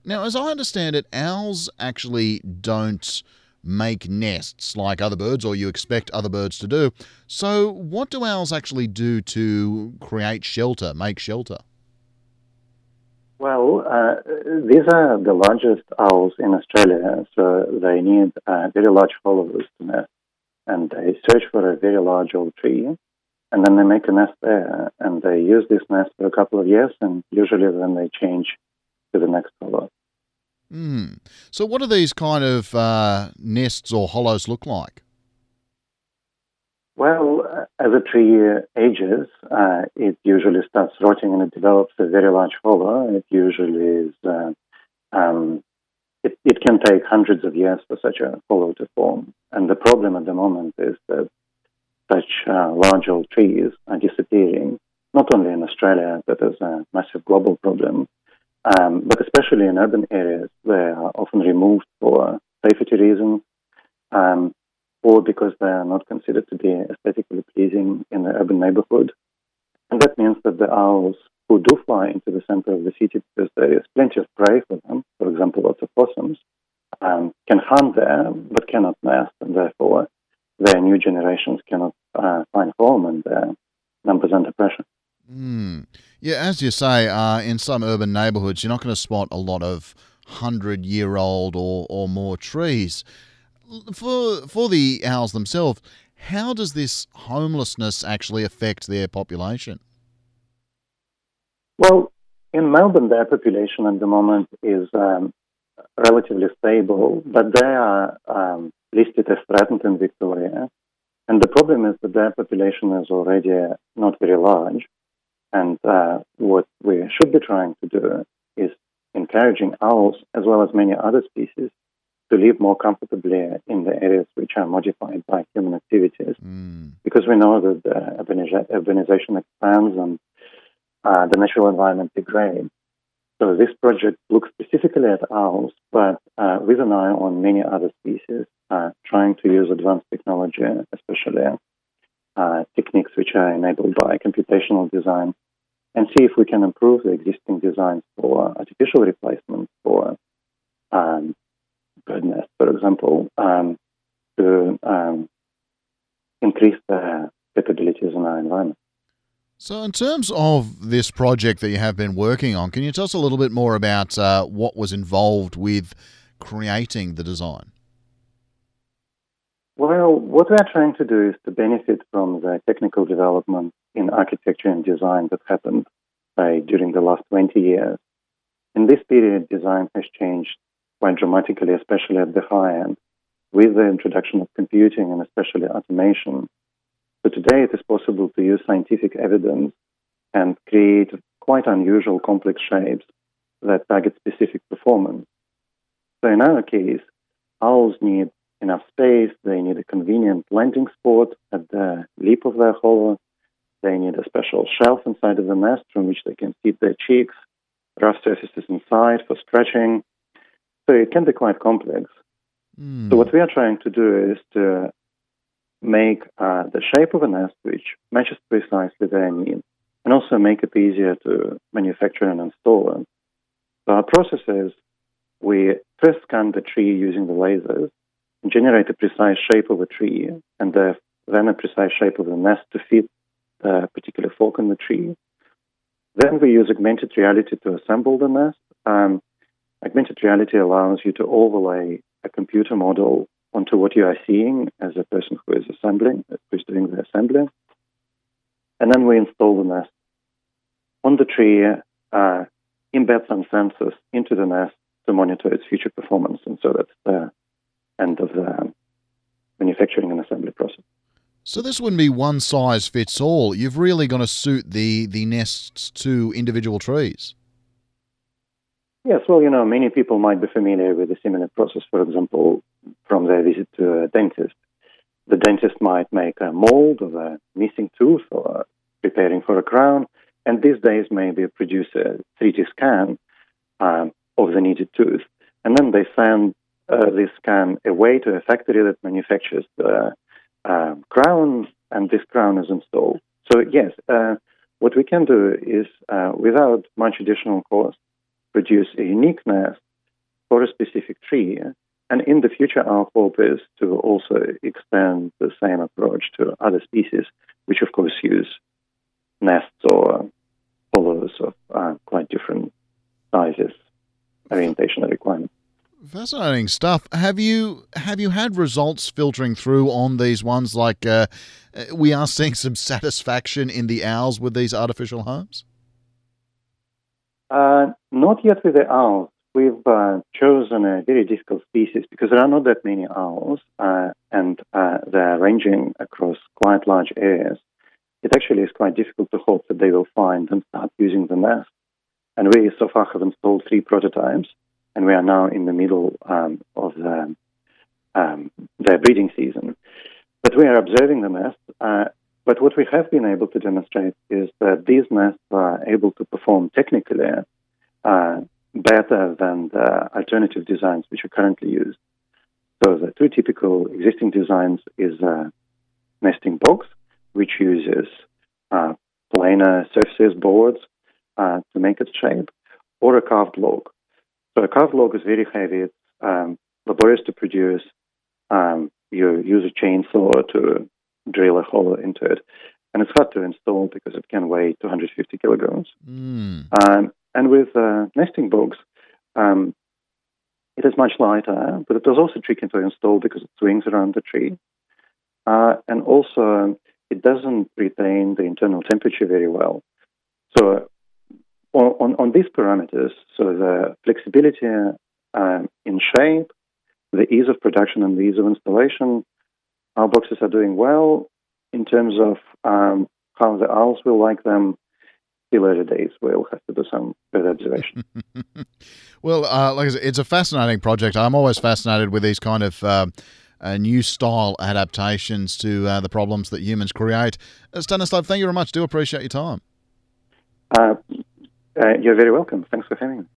Now, as I understand it, owls actually don't make nests like other birds, or you expect other birds to do. So, what do owls actually do to create shelter, make shelter? Well, these are the largest owls in Australia, so they need very large hollows to nest, and they search for a very large old tree, and then they make a nest there, and they use this nest for a couple of years, and usually then they change to the next hollow. Hmm. So, what do these kind of nests or hollows look like? Well, as a tree ages, it usually starts rotting and it develops a very large hollow. It usually is, um, it can take hundreds of years for such a hollow to form. And the problem at the moment is that such large old trees are disappearing, not only in Australia, but as a massive global problem, but especially in urban areas. They are often removed for safety reasons, um, or because they are not considered to be aesthetically pleasing in the urban neighborhood. And that means that the owls who do fly into the center of the city because there is plenty of prey for them, for example, lots of possums, can hunt there but cannot nest, and therefore their new generations cannot find home, and their numbers under pressure. Hmm. Yeah, as you say, in some urban neighbourhoods, you're not going to spot a lot of 100-year-old or more trees. For the owls themselves, how does this homelessness actually affect their population? Well, in Melbourne, their population at the moment is relatively stable, but they are listed as threatened in Victoria. And the problem is that their population is already not very large. And what we should be trying to do is encouraging owls, as well as many other species, to live more comfortably in the areas which are modified by human activities. Mm. Because we know that the urbanization expands and the natural environment degrades. So this project looks specifically at owls, but with an eye on many other species, trying to use advanced technology, especially techniques which are enabled by computational design, and see if we can improve the existing designs for artificial replacement for um, bird nests, for example, to increase the capabilities in our environment. So, in terms of this project that you have been working on, can you tell us a little bit more about what was involved with creating the design? Well, what we are trying to do is to benefit from the technical development in architecture and design that happened during the last 20 years. In this period, design has changed quite dramatically, especially at the high end, with the introduction of computing and especially automation. So today it is possible to use scientific evidence and create quite unusual complex shapes that target specific performance. So in our case, owls need enough space, they need a convenient landing spot at the lip of their hollow, they need a special shelf inside of the nest from which they can feed their chicks, rough surfaces inside for stretching. So it can be quite complex. So Hmm. what we are trying to do is to make the shape of a nest which matches precisely their needs, and also make it easier to manufacture and install. So our process is we first scan the tree using the lasers, generate a precise shape of a tree, and then a precise shape of the nest to fit the particular fork in the tree. Then we use augmented reality to assemble the nest. Augmented reality allows you to overlay a computer model onto what you are seeing as a person who is assembling, who is doing the assembly. And then we install the nest on the tree, embed some sensors into the nest to monitor its future performance. And so that's the end of the manufacturing and assembly process. So this wouldn't be one size fits all. You've really got to suit the nests to individual trees. Yes, well, many people might be familiar with a similar process, for example, from their visit to a dentist. The dentist might make a mold of a missing tooth or preparing for a crown, and these days maybe produce a 3D scan of the needed tooth. And then they send this scan away to a factory that manufactures the crown, and this crown is installed. So, yes, what we can do is, without much additional cost, produce a unique nest for a specific tree. And in the future, our hope is to also extend the same approach to other species, which of course use nests or hollows of quite different sizes, orientation, and requirements. Fascinating stuff. Have you had results filtering through on these ones? Like we are seeing some satisfaction in the owls with these artificial homes? Not yet with the owls. We've chosen a very difficult species because there are not that many owls, and they're ranging across quite large areas. It actually is quite difficult to hope that they will find and start using the nest. And we so far have installed 3 prototypes, and we are now in the middle of their breeding season. But we are observing the nest. But what we have been able to demonstrate is that these nests are able to perform technically better than the alternative designs which are currently used. So the 2 typical existing designs is a nesting box, which uses planar surfaces, boards, to make its shape, or a carved log. So a carved log is very heavy. It's laborious to produce. You use a chainsaw to drill a hollow into it. And it's hard to install because it can weigh 250 kilograms. And with nesting box, it is much lighter, but it is also tricky to install because it swings around the tree. And also, it doesn't retain the internal temperature very well. So on these parameters, so the flexibility in shape, the ease of production and the ease of installation, our boxes are doing well. In terms of how the owls will like them, still early days. We'll have to do some further observation. Well, like I said, it's a fascinating project. I'm always fascinated with these kind of new style adaptations to the problems that humans create. Stanislav, thank you very much. Do appreciate your time. You're very welcome. Thanks for having me.